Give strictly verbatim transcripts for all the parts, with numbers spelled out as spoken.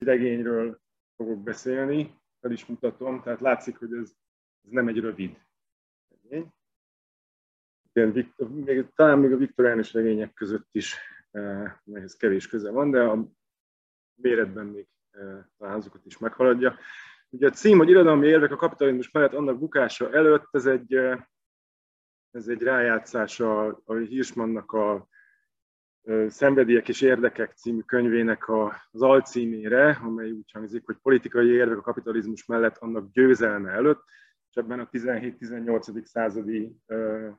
regényről fogok beszélni, fel is mutatom, tehát látszik, hogy ez, ez nem egy rövid regény. Igen, Viktor, még, talán még a viktoriánus regények között is eh, ehhez kevés köze van, de a méretben még eh, talán azokat is meghaladja. Ugye a cím, hogy irodalmi érvek a kapitalizmus mellett annak bukása előtt, ez egy, eh, ez egy rájátszás a, a Hirschmannnak a eh, Szenvedélyek és érdekek című könyvének a, az alcímére, amely úgy hangzik, hogy politikai érvek a kapitalizmus mellett annak győzelme előtt, és ebben a tizenhét-tizennyolcadik századi eh,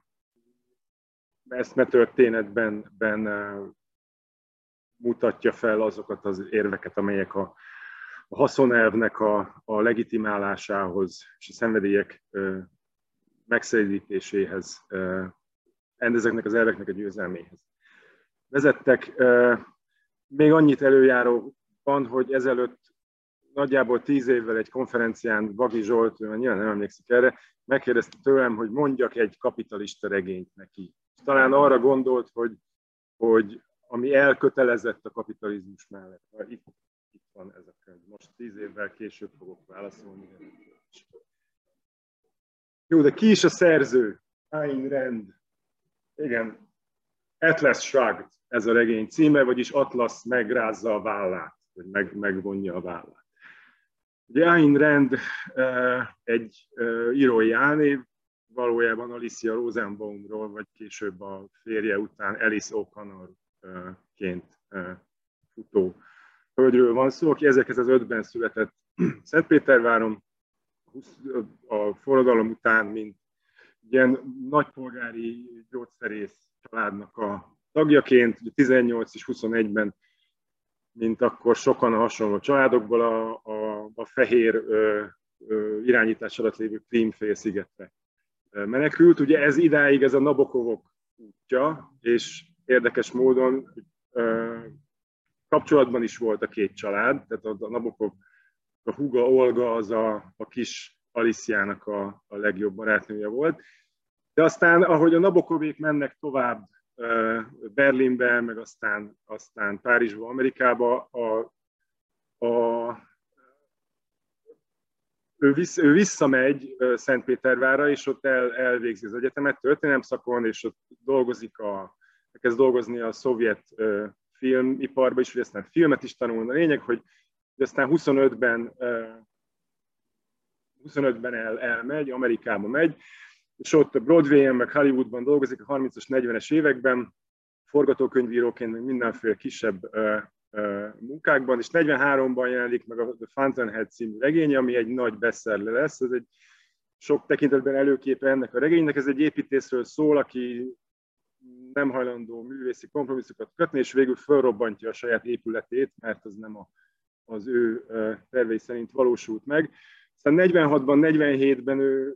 eszmetörténetben ben, uh, mutatja fel azokat az érveket, amelyek a, a haszonelvnek a, a legitimálásához és a szenvedélyek uh, megszedítéséhez, uh, ezeknek az elveknek a győzelméhez vezettek. Uh, még annyit előjáróban, hogy ezelőtt nagyjából tíz évvel egy konferencián Vagi Zsolt, nyilván nem emlékszik erre, megkérdezte tőlem, hogy mondjak egy kapitalista regényt neki. Talán arra gondolt, hogy, hogy ami elkötelezett a kapitalizmus mellett. Itt, itt van ez a könyv. Most tíz évvel később fogok válaszolni. Jó, de ki is a szerző? Ayn Rand. Igen. Atlas Shrugged, ez a regény címe, vagyis Atlasz megrázza a vállát, vagy meg, megvonja a vállát. Ugye Ayn Rand egy írói álnév, valójában Alicia Rosenbaumról, vagy később a férje után Alice O'Connorként futó hölgyről van szó, aki ezerkilencszázötben született Szentpéterváron, a forradalom után, mint ilyen nagypolgári gyógyszerész családnak a tagjaként, tizennyolc és huszonegyben, mint akkor sokan a hasonló családokból a, a, a fehér ö, ö, irányítás alatt lévő Krím-félszigetre menekült. Ugye ez idáig ez a Nabokovok útja, és érdekes módon ö, kapcsolatban is volt a két család, tehát a, a Nabokov, a húga Olga az a, a kis Aliciának a, a legjobb barátnője volt. De aztán, ahogy a Nabokovék mennek tovább Berlinbe, meg aztán, aztán Párizsba, Amerikába, a, a, ő, vissz, ő visszamegy Szentpétervárra, és ott el, elvégzi az egyetemet történelem szakon, és ott dolgozik a, kezd dolgozni a szovjet uh, filmiparba is, hogy aztán filmet is tanul. A lényeg, hogy, hogy aztán huszonötben, uh, huszonötben el, elmegy, Amerikába megy, és ott a Broadway-en, meg Hollywoodban dolgozik a harmincas, negyvenes években, forgatókönyvíróként, meg mindenféle kisebb uh, uh, munkákban, és negyvenháromban jelenik meg a The Fountainhead című regénye, ami egy nagy bestseller lesz. Ez egy sok tekintetben előképe ennek a regénynek. Ez egy építészről szól, aki nem hajlandó művészi kompromisszokat kötni, és végül fölrobbantja a saját épületét, mert az nem a, az ő uh, tervei szerint valósult meg. Aztán negyvenhatban, negyvenhétben ő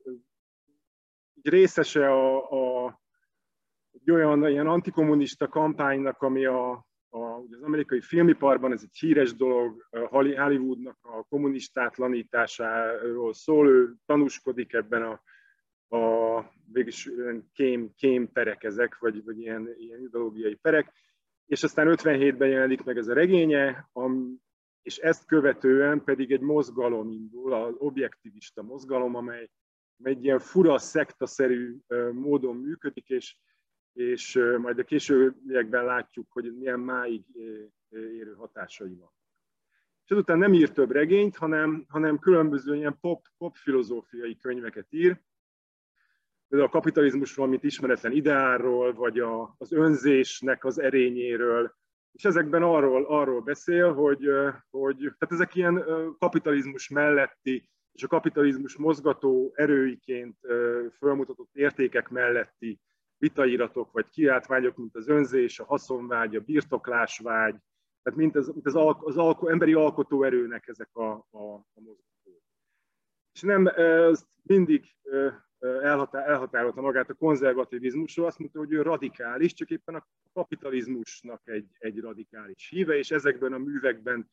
részese a, a, egy olyan ilyen antikommunista kampánynak, ami a, a, az amerikai filmiparban, ez egy híres dolog, Hollywoodnak a kommunistátlanításáról szól, ő tanúskodik ebben a, a végülis kém, kém perek ezek, vagy, vagy ilyen, ilyen ideológiai perek, és aztán ötvenhétben jelenik meg ez a regénye, am, és ezt követően pedig egy mozgalom indul, az objektivista mozgalom, amely egy ilyen fura, szektaszerű módon működik, és, és majd a későbbiekben látjuk, hogy milyen máig érő hatásai van. És azután nem ír több regényt, hanem, hanem különböző ilyen pop, pop filozófiai könyveket ír. Például a kapitalizmusról, mint ismeretlen ideálról, vagy a, az önzésnek az erényéről. És ezekben arról, arról beszél, hogy, hogy tehát ezek ilyen kapitalizmus melletti, és a kapitalizmus mozgató erőiként felmutatott értékek melletti vitairatok vagy kiáltványok, mint az önzés, a haszonvágy, a birtoklásvágy, tehát mint az, mint az, al, az al, emberi alkotóerőnek ezek a, a, a mozgatók. És nem ez mindig elhatár, elhatárolta magát a konzervativizmusról, azt mondta, hogy ő radikális, csak éppen a kapitalizmusnak egy, egy radikális híve, és ezekben a művekben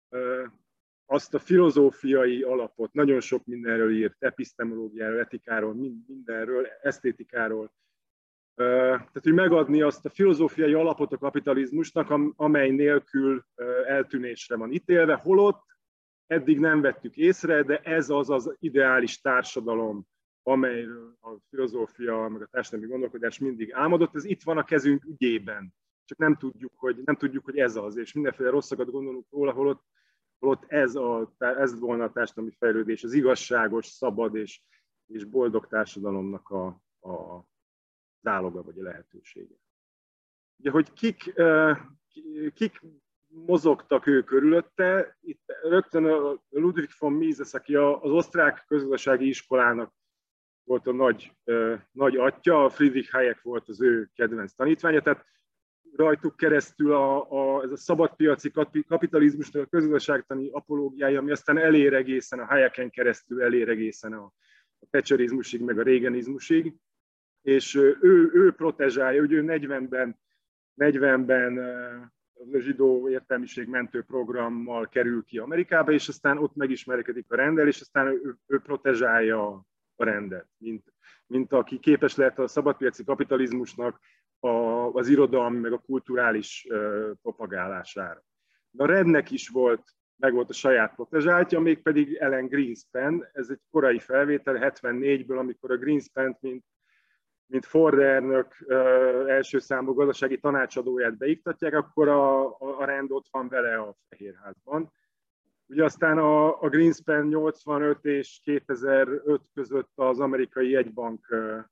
azt a filozófiai alapot, nagyon sok mindenről írt, epistemológiáról, etikáról, mindenről, esztétikáról, Tehát, hogy megadni azt a filozófiai alapot a kapitalizmusnak, amely nélkül eltűnésre van ítélve, holott eddig nem vettük észre, de ez az az ideális társadalom, amelyről a filozófia, meg a társadalmi gondolkodás mindig álmodott, ez itt van a kezünk ügyében. Csak nem tudjuk, hogy, nem tudjuk, hogy ez az, és mindenféle rosszakat gondolunk róla, holott, holott ez, a, ez volna a társadalmi fejlődés, az igazságos, szabad és, és boldog társadalomnak a, a záloga vagy a lehetősége. Ugye, hogy kik, kik mozogtak ő körülötte, itt rögtön a Ludwig von Mises, aki az osztrák közgazdasági iskolának volt a nagy, nagy atya, a Friedrich Hayek volt az ő kedvenc tanítványa, tehát rajtuk keresztül a, a, ez a szabadpiaci kapitalizmusnak a közgazdaságtani apológiája, ami aztán elér egészen, a Hayeken keresztül elér egészen a, a thatcherizmusig, meg a reaganizmusig, és ő, ő protezsálja, hogy ő negyvenben, negyvenben a zsidó értelmiség mentő programmal kerül ki Amerikába, és aztán ott megismerkedik a renddel, és aztán ő, ő protezsálja a rendet, mint, mint aki képes lehet a szabadpiaci kapitalizmusnak a, az irodalmi, meg a kulturális uh, propagálására. De a Rendnek is volt, meg volt a saját protezsáltja, mégpedig Ellen Greenspan, ez egy korai felvétel, hetvennégyből, amikor a Greenspan-t, mint mint Ford elnök első számú gazdasági tanácsadóját beiktatják, akkor a, a, a Rand ott van vele a Fehérházban. Ugye aztán a, a Greenspan nyolcvanöt és kétezer-öt között az amerikai jegybank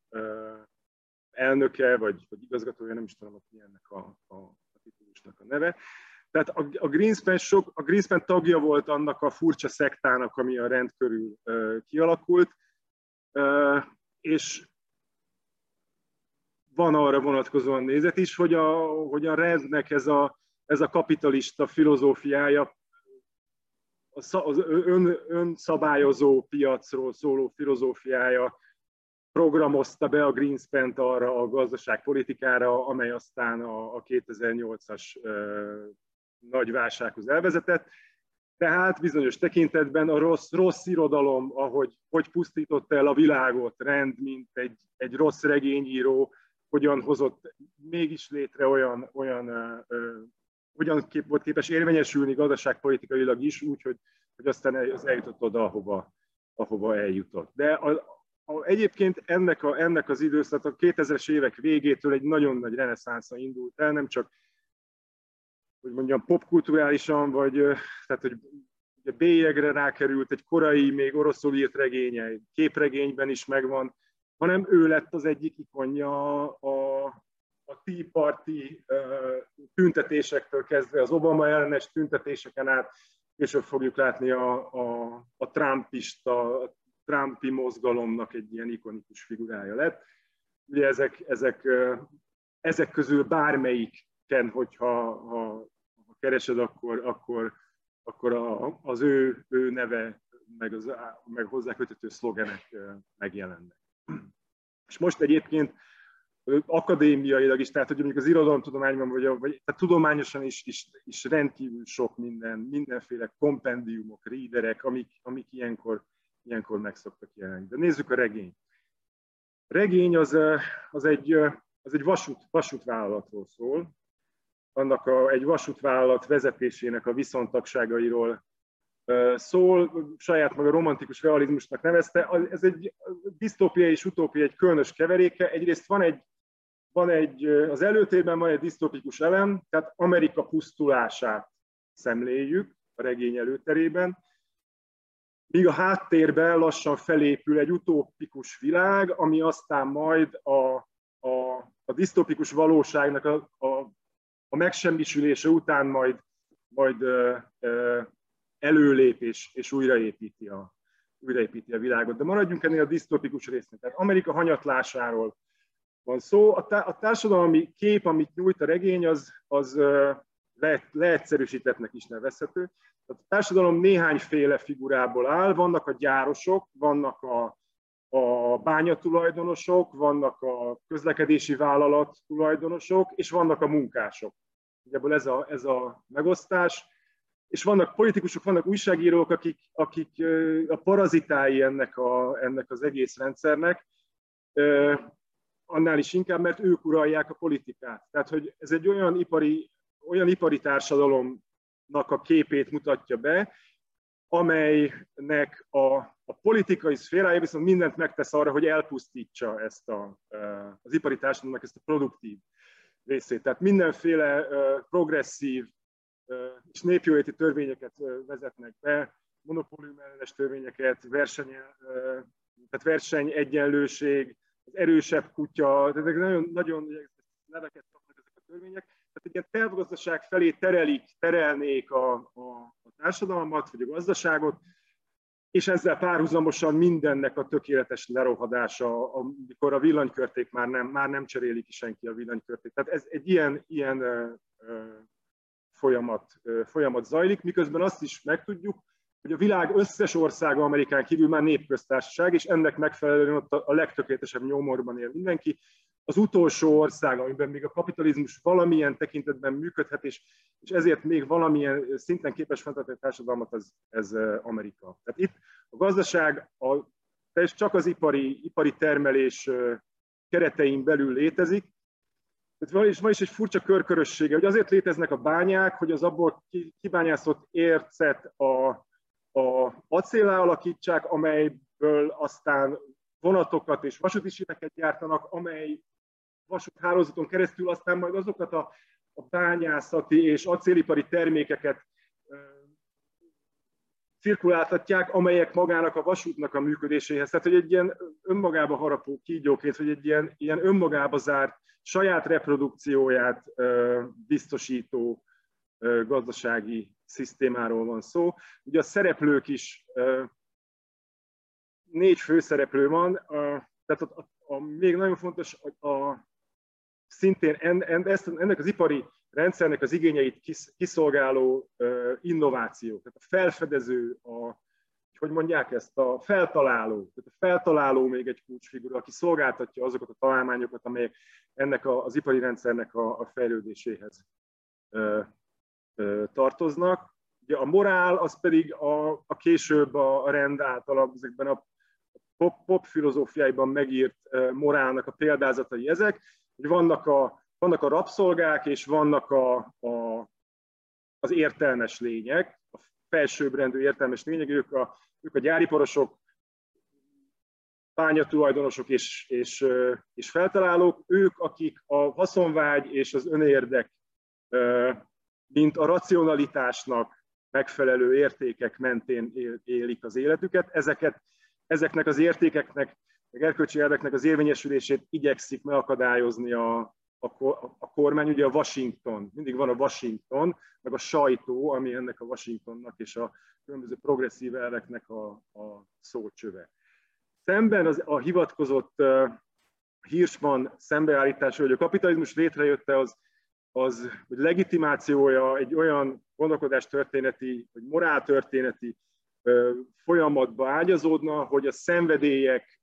elnöke, vagy, vagy igazgatója, nem is tudom, hogy ennek a, a, a titulusnak a neve. Tehát a, a, Greenspan sok, a Greenspan tagja volt annak a furcsa szektának, ami a Rand körül kialakult, és van arra vonatkozóan nézet is, hogy a, hogy a Randnek ez a, ez a kapitalista filozófiája, az ön, önszabályozó piacról szóló filozófiája programozta be a Greenspan-t arra a gazdaságpolitikára, amely aztán a, a kétezer-nyolcas uh, nagy válsághoz elvezetett. Tehát bizonyos tekintetben a rossz, rossz irodalom, ahogy hogy pusztította el a világot, Rand, mint egy, egy rossz regényíró, hogyan hozott mégis létre olyan, olyan uh, hogyan kép, volt képes érvényesülni gazdaságpolitikailag is, úgy, hogy, hogy aztán az eljutott oda, ahova, ahova eljutott. De a, a, egyébként ennek, a, ennek az időszak a kétezres évek végétől egy nagyon nagy reneszánsza indult el, nem csak, hogy mondjam, popkulturálisan, vagy tehát, hogy bélyegre rákerült egy korai, még oroszul írt regénye, képregényben is megvan, hanem ő lett az egyik ikonja a, a Tea Party tüntetésektől kezdve, az Obama ellenes tüntetéseken át, később fogjuk látni a, a, a trumpista, a trumpi mozgalomnak egy ilyen ikonikus figurája lett. Ugye ezek, ezek, ezek közül bármelyiken, hogyha ha, ha keresed, akkor, akkor, akkor a, az ő, ő neve, meg, az, meg hozzá köthető szlogenek megjelennek. És most egyébként akadémiailag is, tehát hogy mondjuk az irodalomtudományban, vagy, vagy tehát tudományosan is, is, is rendkívül sok minden, mindenféle kompendiumok, readerek, amik, amik ilyenkor, ilyenkor meg szoktak jelenni. De nézzük a regényt. A regény az, az egy, az egy vasút, vasútvállalatról szól, annak a, egy vasútvállalat vezetésének a viszontagságairól szól, saját maga romantikus realizmusnak nevezte. Ez egy disztópia és utópia, egy különös keveréke. Egyrészt van egy, van egy, az előtérben van egy disztópikus elem, tehát Amerika pusztulását szemléljük a regény előterében, míg a háttérben lassan felépül egy utópikus világ, ami aztán majd a, a, a disztópikus valóságnak a, a, a megsemmisülése után majd, majd ö, ö, előlép és, és újraépíti, a, újraépíti a világot. De maradjunk ennél a disztópikus résznél. Tehát Amerika hanyatlásáról van szó. A, tá, a társadalmi kép, amit nyújt a regény, az, az le, leegyszerűsítettnek is nevezhető. A társadalom néhányféle figurából áll. Vannak a gyárosok, vannak a, a bányatulajdonosok, vannak a közlekedési vállalat tulajdonosok, és vannak a munkások. Ebből ez a, ez a megosztás. És vannak politikusok, vannak újságírók, akik, akik a parazitái ennek, a, ennek az egész rendszernek. annál is inkább, mert ők uralják a politikát. Tehát, hogy ez egy olyan ipari, olyan ipari társadalomnak a képét mutatja be, amelynek a, a politikai szférája viszont mindent megtesz arra, hogy elpusztítsa ezt a, az ipari társadalomnak ezt a produktív részét. Tehát mindenféle progresszív és népjóléti törvényeket vezetnek be, monopóliumellenes törvényeket, verseny, tehát versenyegyenlőség, az erősebb kutya, tehát ezek nagyon, nagyon neveket kapnak ezek a törvények. Tehát egy ilyen tervgazdaság felé terelik, terelnék a, a, a társadalmat, vagy a gazdaságot, és ezzel párhuzamosan mindennek a tökéletes lerohadása, amikor a villanykörték már nem, már nem cseréli ki senki a villanykörték. Tehát ez egy ilyen, ilyen ö, ö, folyamat, ö, folyamat zajlik, miközben azt is megtudjuk, hogy a világ összes országa Amerikán kívül már népköztársaság, és ennek megfelelően ott a legtökéletesebb nyomorban él mindenki. Az utolsó ország, amiben még a kapitalizmus valamilyen tekintetben működhet, és, és ezért még valamilyen szinten képes fenntartani a társadalmat, az, ez Amerika. Tehát itt a gazdaság a, csak az ipari, ipari termelés keretein belül létezik. Tehát van is, van is egy furcsa körkörössége, hogy azért léteznek a bányák, hogy az abból kibányászott ércet a, a acéllá alakítsák, amelyből aztán vonatokat és vasúti síneket gyártanak, amely vasúthálózaton keresztül aztán majd azokat a, a bányászati és acélipari termékeket e, cirkuláltatják, amelyek magának a vasútnak a működéséhez. Tehát, hogy egy ilyen önmagába harapó kígyóként, hogy egy ilyen, ilyen önmagába zárt, saját reprodukcióját e, biztosító e, gazdasági szisztémáról van szó. Ugye a szereplők is, e, négy főszereplő van, a, tehát a, a, a, még nagyon fontos a, a szintén en, en, ezt, ennek az ipari rendszernek az igényeit kis, kiszolgáló uh, innováció, tehát a felfedező, a, hogy mondják ezt, a feltaláló, tehát a feltaláló még egy kulcsfigura, aki szolgáltatja azokat a találmányokat, amelyek ennek a, az ipari rendszernek a, a fejlődéséhez uh, uh, tartoznak. Ugye a morál, az pedig a, a később a, a rend által ezekben a pop, pop filozófiáiban megírt uh, morálnak a példázatai ezek, hogy vannak a, vannak a rabszolgák, és vannak a, a, az értelmes lények, a felsőbbrendű értelmes lények, ők a, ők a gyáriparosok, bányatulajdonosok és, és, és feltalálók, ők, akik a haszonvágy és az önérdek, mint a racionalitásnak megfelelő értékek mentén élik az életüket, ezeket, ezeknek az értékeknek, meg erkölcsi elveknek az érvényesülését igyekszik megakadályozni a, a, a kormány. Ugye a Washington, mindig van a Washington, meg a sajtó, ami ennek a Washingtonnak és a különböző progresszív elveknek a, a szócsöve. Szemben az, a hivatkozott uh, Hirschman szembeállítása, hogy a kapitalizmus létrejötte, az, az hogy legitimációja egy olyan gondolkodástörténeti, vagy moráltörténeti folyamatba ágyazódna, hogy a szenvedélyek,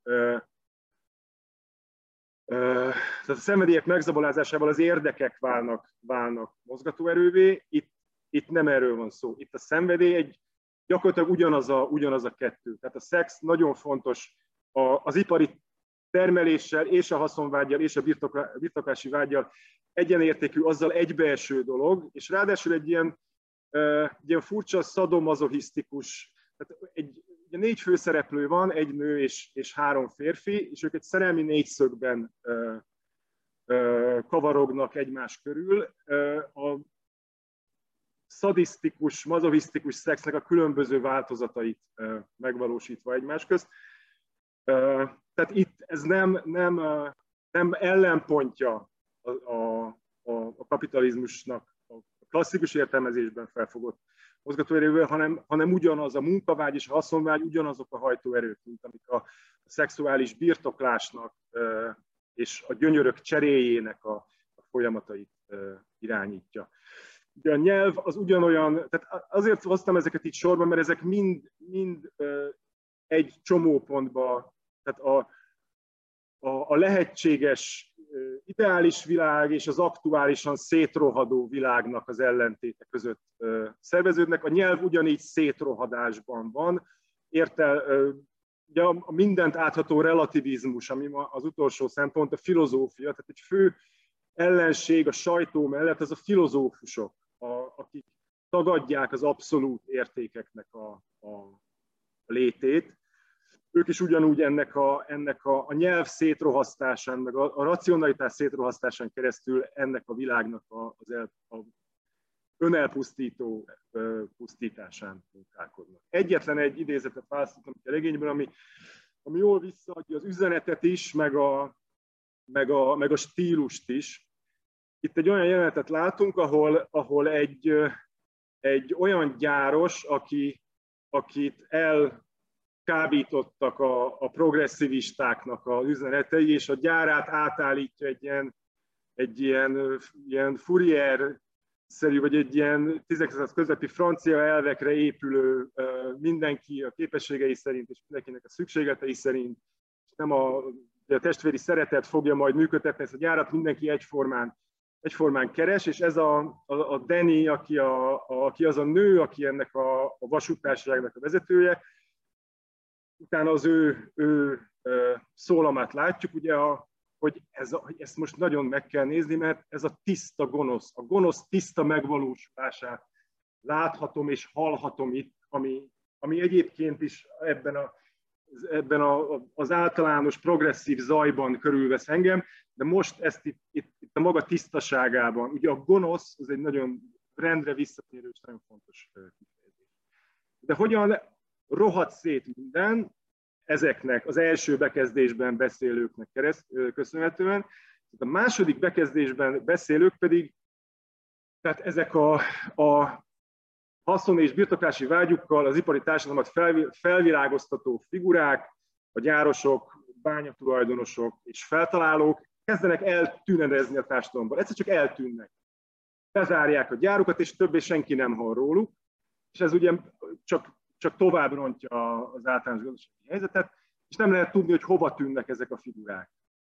tehát a szenvedélyek megzabolázásával az érdekek válnak, válnak mozgatóerővé. Itt, itt nem erről van szó. Itt a szenvedély egy gyakorlatilag ugyanaz a, ugyanaz a kettő. Tehát a szex nagyon fontos az ipari termeléssel és a haszonvággyal és a birtoklási vággyal egyenértékű, azzal egybeeső dolog, és ráadásul egy ilyen, egy ilyen furcsa szadomazochisztikus. Tehát egy, ugye négy főszereplő van, egy nő és, és három férfi, és ők egy szerelmi négyszögben ö, ö, kavarognak egymás körül. Ö, a szadisztikus, mazochisztikus szexnek a különböző változatait ö, megvalósítva egymás közt. Ö, tehát itt ez nem, nem, nem ellenpontja a, a, a kapitalizmusnak a klasszikus értelmezésben felfogott mozgatóerővel, hanem, hanem ugyanaz a munkavágy és a haszonvágy, ugyanazok a hajtóerők, mint amik a, a szexuális birtoklásnak e, és a gyönyörök cseréjének a, a folyamatait e, irányítja. Ugye a nyelv az ugyanolyan, tehát azért hoztam ezeket itt sorban, mert ezek mind, mind e, egy csomópontba, tehát a, a, a lehetséges ideális világ és az aktuálisan szétrohadó világnak az ellentéte között szerveződnek. A nyelv ugyanígy szétrohadásban van, értel, ugye a mindent átható relativizmus, ami az utolsó szempont, a filozófia, tehát egy fő ellenség a sajtó mellett, az a filozófusok, a, akik tagadják az abszolút értékeknek a, a, a létét. Ők is ugyanúgy ennek a, ennek a, a nyelv szétrohasztásán, meg a, a racionalitás szétrohasztásán keresztül ennek a világnak a, az el, a önelpusztító pusztításán munkálkodnak. Egyetlen egy idézetet választottam a regényből, ami, ami jól visszaadja az üzenetet is, meg a, meg, a, meg a stílust is. Itt egy olyan jelenetet látunk, ahol, ahol egy, egy olyan gyáros, aki, akit elkábítottak a, a progresszivistáknak az üzenetei, és a gyárát átállítja egy ilyen, egy ilyen, ilyen Fourier szerű, vagy egy ilyen tizenkilencedik század közepi francia elvekre épülő mindenki a képességei szerint, és mindenkinek a szükségletei szerint, és nem a, a testvéri szeretet fogja majd működtetni ezt a gyárat, mindenki egyformán, egyformán keres, és ez a, a, a Danny, aki, a, a, aki az a nő, aki ennek a, a vasúttársaságnak a vezetője, utána az ő, ő, ő szólamát látjuk, ugye a hogy ez a, ezt most nagyon meg kell nézni, mert ez a tiszta gonosz, a gonosz tiszta megvalósulását láthatom és hallhatom itt, ami, ami egyébként is ebben, a, ebben a, az általános progresszív zajban körülvesz engem, de most ezt itt, itt, itt a maga tisztaságában. Ugye a gonosz, az egy nagyon rendre visszatérő és nagyon fontos kifejezés. De hogyan rohadt szét minden, ezeknek az első bekezdésben beszélőknek kereszt, köszönhetően. A második bekezdésben beszélők pedig, tehát ezek a, a haszon és birtoklási vágyukkal az ipari társadalmat felvilágoztató figurák, a gyárosok, bányatulajdonosok és feltalálók kezdenek eltűnedezni a társadalomban. Egyszer csak eltűnnek. Bezárják a gyárukat, és többé senki nem hall róluk. És ez ugye csak csak tovább rontja az általános gazdasági helyzetet, és nem lehet tudni, hogy hova tűnnek ezek a figurák.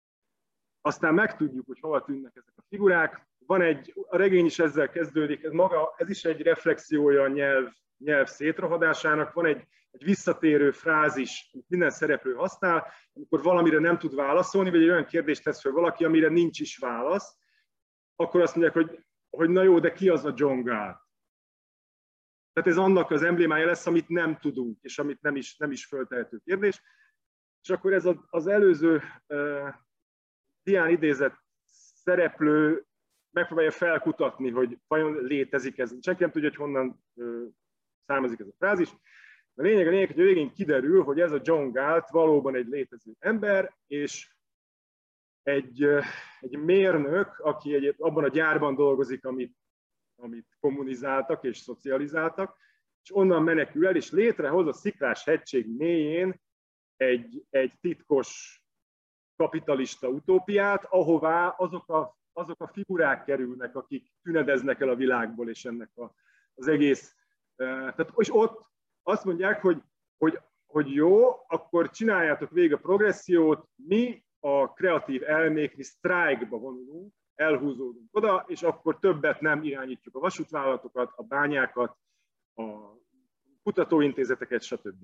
Aztán megtudjuk, hogy hova tűnnek ezek a figurák. Van egy, a regény is ezzel kezdődik, ez maga, ez is egy reflexiója a nyelv, nyelv szétrohadásának. Van egy, egy visszatérő frázis, amit minden szereplő használ, amikor valamire nem tud válaszolni, vagy egy olyan kérdést tesz fel valaki, amire nincs is válasz, akkor azt mondják, hogy, hogy na jó, de ki az a John Galt? Tehát ez annak az emblémája lesz, amit nem tudunk, és amit nem is, nem is föltehető kérdés. És akkor ez az előző uh, dián idézett szereplő megpróbálja felkutatni, hogy vajon létezik ez. Senki nem tudja, hogy honnan uh, származik ez a frázis. A lényeg a lényeg, hogy a végén kiderül, hogy ez a John Galt valóban egy létező ember, és egy, uh, egy mérnök, aki egy, abban a gyárban dolgozik, amit amit kommunizáltak és szocializáltak, és onnan menekül el, és létrehoz a Sziklás hegység mélyén egy, egy titkos kapitalista utópiát, ahová azok a, azok a figurák kerülnek, akik tünedeznek el a világból, és ennek a, az egész. Tehát, és ott azt mondják, hogy, hogy, hogy jó, akkor csináljátok végig a progressziót, mi a kreatív elmék, mi sztrájkba vonulunk, elhúzódunk oda, és akkor többet nem irányítjuk a vasútvállalatokat, a bányákat, a kutatóintézeteket, stb.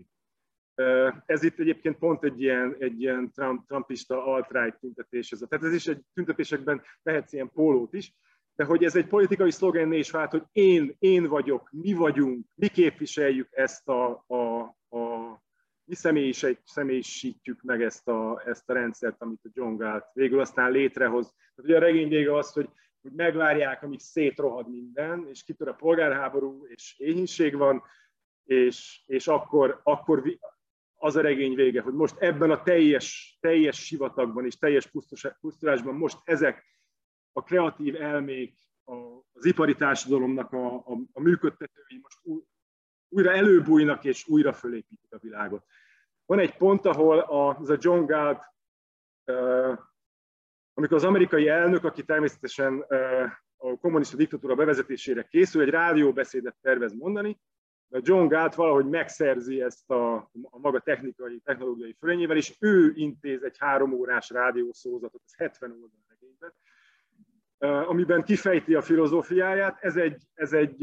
Ez itt egyébként pont egy ilyen, egy ilyen Trump, trumpista alt-right tüntetés. Ez. Tehát ez is egy tüntetésekben vehetsz ilyen pólót is, de hogy ez egy politikai szlogenné is vált, hogy én, én vagyok, mi vagyunk, mi képviseljük ezt a, a, a mi személyisítjük meg ezt a, ezt a rendszert, amit a John Galt végül aztán létrehoz. Tehát ugye a regény vége az, hogy, hogy megvárják, amíg szétrohad minden, és kitör a polgárháború, és éhínség van, és, és akkor, akkor az a regény vége, hogy most ebben a teljes, teljes sivatagban és teljes pusztulásban most ezek a kreatív elmék, az ipari társadalomnak a, a, a működtetői most újra előbújnak és újra fölépítik a világot. Van egy pont, ahol a, az a John Galt, uh, amikor az amerikai elnök, aki természetesen uh, a kommunista diktatúra bevezetésére készül, egy rádióbeszédet tervez mondani, de John Galt valahogy megszerzi ezt a, a maga technikai, technológiai fölényével, és ő intéz egy három órás rádiószózatot, ez hetven oldal regényben, amiben kifejti a filozófiáját. Ez egy, ez egy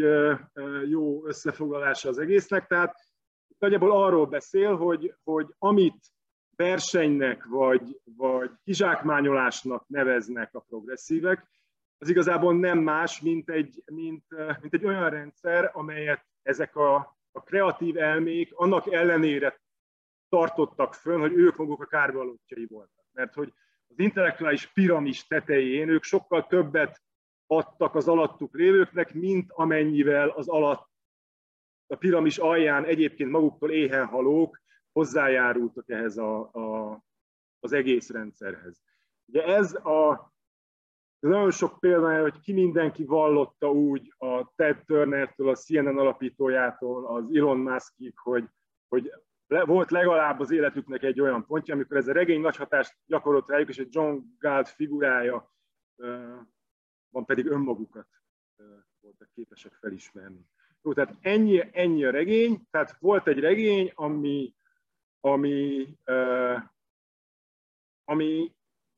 jó összefoglalása az egésznek. Tehát nagyjából arról beszél, hogy, hogy amit versenynek vagy, vagy kizsákmányolásnak neveznek a progresszívek, az igazából nem más, mint egy, mint, mint egy olyan rendszer, amelyet ezek a, a kreatív elmék annak ellenére tartottak fönn, hogy ők maguk a kárvallottjai voltak. Mert hogy az intellektuális piramis tetején ők sokkal többet adtak az alattuk lévőknek, mint amennyivel az alatt a piramis alján egyébként maguktól éhen halók hozzájárultak ehhez a, a, az egész rendszerhez. Ugye ez a nagyon sok példája, hogy ki mindenki vallotta úgy a Ted Turnertől, a C N N alapítójától, az Elon Muskig, hogy, hogy le, volt legalább az életüknek egy olyan pontja, amikor ez a regény nagy hatást gyakorolt rájuk, és egy John Galt figurája uh, van, pedig önmagukat uh, voltak képesek felismerni. Jó, tehát ennyi, ennyi a regény, tehát volt egy regény, ami, ami, uh, ami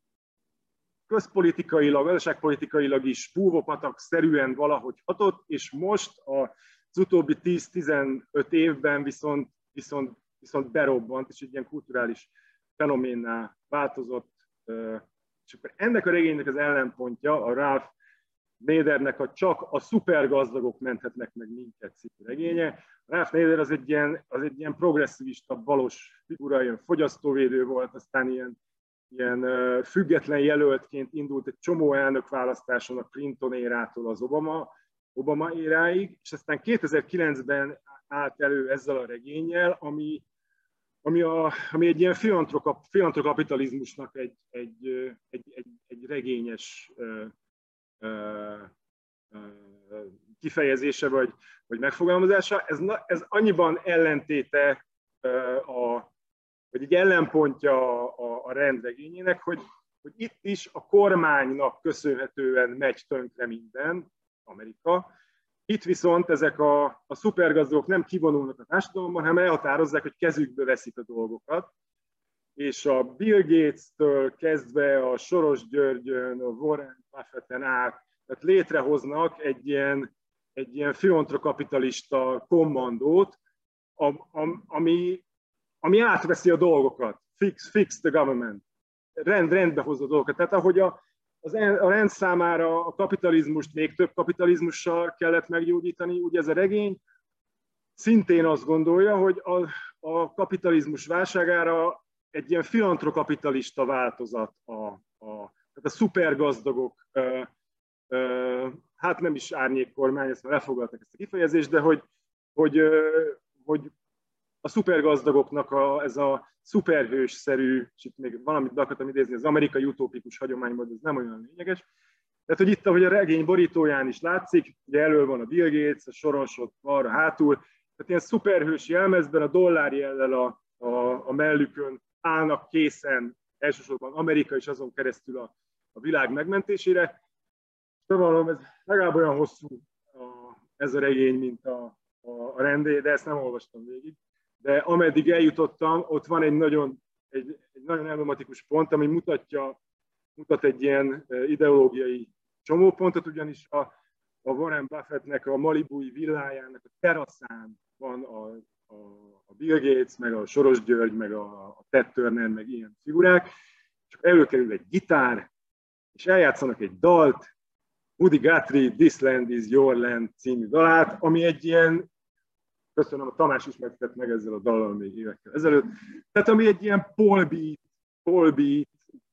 közpolitikailag, gazdaságpolitikailag is búvópatak-szerűen valahogy hatott, és most az utóbbi tíz-tizenöt évben viszont, viszont, viszont berobbant, és egy ilyen kulturális fenoménná változott. És akkor ennek a regénynek az ellenpontja, a Ralph Nadernek a Csak a szupergazdagok menthetnek meg minket című regénye. Ralph Nader az egy ilyen, az egy ilyen progresszivista, balos figura, ilyen fogyasztóvédő volt, aztán ilyen ilyen független jelöltként indult egy csomó elnökválasztáson a Clinton érától az Obama, Obama éráig, és aztán kétezer-kilencben állt elő ezzel a regénnyel, ami, ami, a, ami egy ilyen filantrokapitalizmusnak egy, egy, egy, egy, egy regényes ö, ö, ö, kifejezése vagy, vagy megfogalmazása. Ez, ez annyiban ellentéte ö, a vagy egy ellenpontja a, a rendregényének, hogy, hogy itt is a kormánynak köszönhetően megy tönkre minden, Amerika. Itt viszont ezek a, a szupergazdagok nem kivonulnak a társadalomban, hanem elhatározzák, hogy kezükbe veszik a dolgokat. És a Bill Gates-től kezdve a Soros Györgyön, a Warren Buffetten át, tehát létrehoznak egy ilyen, egy ilyen filantropikapitalista kommandót, ami ami átveszi a dolgokat, fix, fix the government, rend, rendbe hozza a dolgokat. Tehát ahogy a, az, a rend számára a kapitalizmust még több kapitalizmussal kellett meggyógyítani, ugye ez a regény szintén azt gondolja, hogy a, a kapitalizmus válságára egy ilyen filantrokapitalista változat, a, a, tehát a szupergazdagok, ö, ö, hát nem is árnyékkormány, ezt már elfogadtak ezt a kifejezést, de hogy, hogy, ö, hogy a szupergazdagoknak a, ez a szuperhősszerű, és itt még valamit be akartam idézni, az amerikai utópikus hagyományban, de ez nem olyan lényeges. Tehát, hogy itt, ahogy a regény borítóján is látszik, ugye elől van a Bill Gates, a Soros ott arra hátul, tehát ilyen szuperhős jelmezben a dollárjellel a, a, a mellükön állnak készen, elsősorban Amerika és azon keresztül a, a világ megmentésére. Bevallom, ez legalább olyan hosszú a, ez a regény, mint a, a, a rendé, de ezt nem olvastam végig. De ameddig eljutottam, ott van egy nagyon, egy, egy nagyon emblematikus pont, ami mutatja, mutat egy ilyen ideológiai csomópontot, ugyanis a, a Warren Buffettnek a Malibui villájának a teraszán van a, a, a Bill Gates, meg a Soros György, meg a, a Ted Turner, meg ilyen figurák, csak előkerül egy gitár, és eljátszanak egy dalt, Woody Guthrie, This Land is Your Land című dalát, ami egy ilyen, köszönöm, a Tamás ismertetett meg ezzel a dallal még évekkel ezelőtt, tehát ami egy ilyen polbeat, polbeat,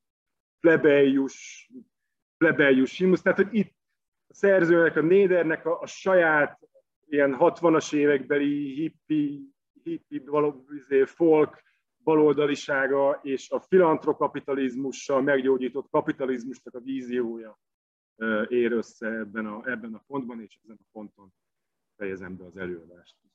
plebeius, plebeius himnusz, tehát hogy itt a szerzőnek, a Nadernek a, a saját ilyen hatvanas évekbeli hippi, hippi folk baloldalisága és a filantropkapitalizmussal meggyógyított kapitalizmusnak a víziója ér össze ebben a, ebben a pontban, és ezen a ponton fejezem be az előadást.